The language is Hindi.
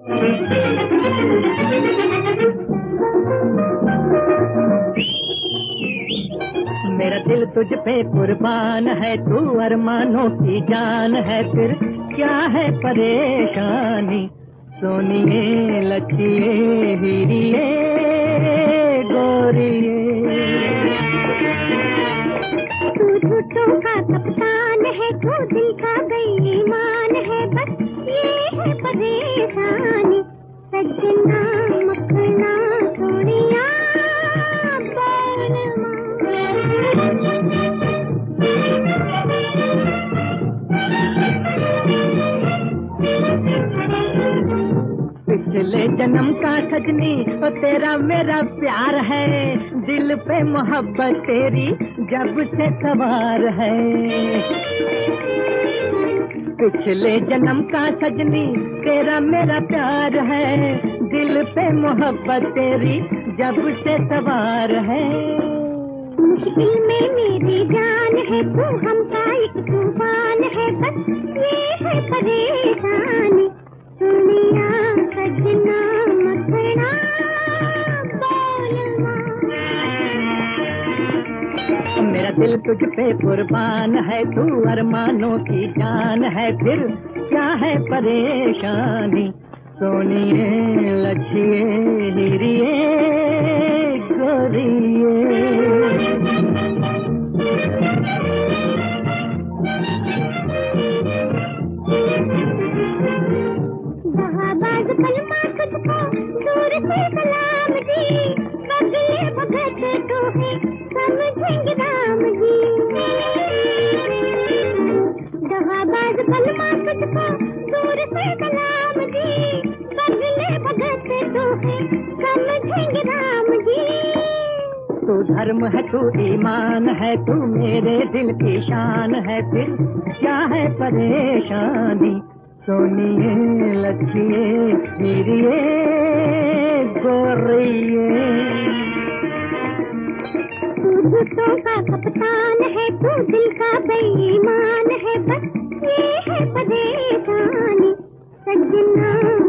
मेरा दिल तुझ पे कुर्बान है, तू अरमानों की जान है, फिर क्या है परेशानी। सोनिए लचिए हीरिए गोरिए, तू झूठों का कप्तान है, तू दिल का बेईमान है, बस ये है परेशानी। सजना मखना सोनिया पिछले जन्म का सजनी ओ तेरा मेरा प्यार है, दिल पे मोहब्बत तेरी जब से सवार है। पिछले जन्म का सजनी तेरा मेरा प्यार है, दिल पे मोहब्बत तेरी जब से सवार है। मुश्किल में मेरी जान है, तू हमका एक तूफान है, बस ये है परेशानी। दुनिया सजना मखना मेरा दिल तुझ पे कुर्बान है, तू अरमानों की जान है, फिर क्या है परेशानी। सोनिए लचिए हीरिए गोरिए, बहाबाज कलमा तुझको दूर से सलाम जी, बगले भगत तो है समझेंगे राम जी। बहाबाज कलमा तुझको दूर से सलाम जी, बगले भगत तो है समझेंगे राम जी। तू धर्म है, तू ईमान है, तू मेरे दिल की शान है, फिर क्या है परेशानी। सोनिए लचिए हीरिए गोरिए, तू झूठों का कप्तान है, तू दिल का बेईमान है, बस ये है परेशानी। सजना